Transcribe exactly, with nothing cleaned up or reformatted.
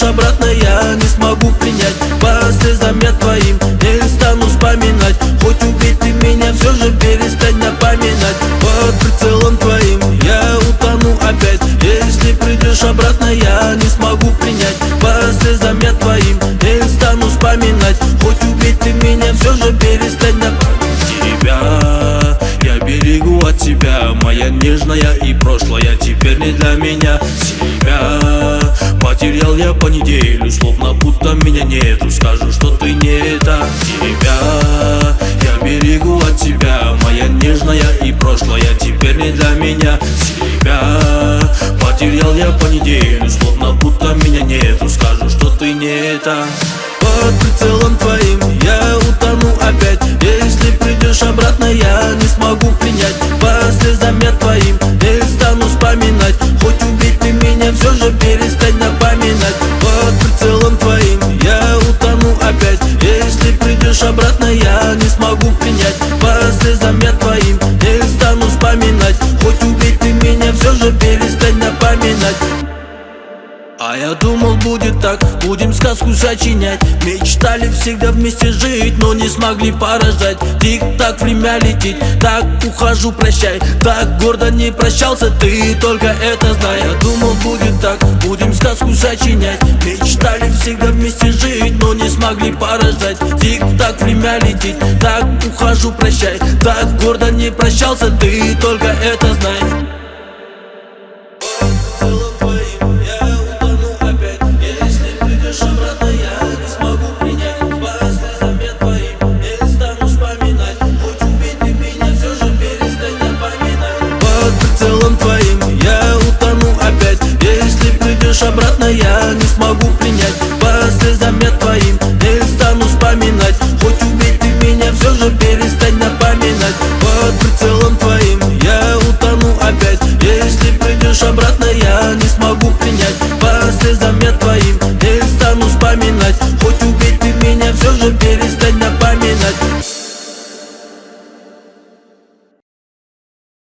обратно, я не смогу принять. По слезам я твоим не стану вспоминать. Хоть убить ты меня, все же перестань напоминать. Под прицелом твоим я утону опять. Если придешь обратно, я не смогу принять. По слезам я твоим не стану вспоминать. Хоть убить ты меня, все же перестань напоминать. Тебя я берегу от тебя, моя нежная и прошлое теперь не для меня. Себя потерял я по неделю, словно будто меня нету. Скажу, что ты не это. Тебя я берегу от тебя, моя нежная и прошлое теперь не для меня. Себя потерял я по неделю, словно будто меня нету. Скажу, что ты не это. Под прицелом твоим я утону опять. Если придешь обратно, я не смогу принять. По слезам я твоим не стану вспоминать. Хоть убить ты меня, все же перестань напоминать. Под прицелом твоим я утону опять. Если придешь обратно, я не смогу принять. По слезам я твоим не стану вспоминать. Хоть убить ты меня, все же перестань напоминать. А я думал, будет так, будем сказку сочинять. Мечтали всегда вместе жить, но не смогли порожать. Тик-так, время летит, так ухожу, прощай. Так гордо не прощался, ты только это знай. Я думал, будет так, будем сказку сочинять. Мечтали всегда вместе жить, но не смогли порожать. Тик-так, время летит, так ухожу, прощай. Так гордо не прощался, ты только это знай. Твоим я утону опять. Если придешь обратно, я не смогу принять. По слезам я твоим не стану вспоминать. Хоть убить ты меня, все же перестань напоминать. Под прицелом твоим я утону опять. Если придешь обратно, я не смогу принять. По слезам я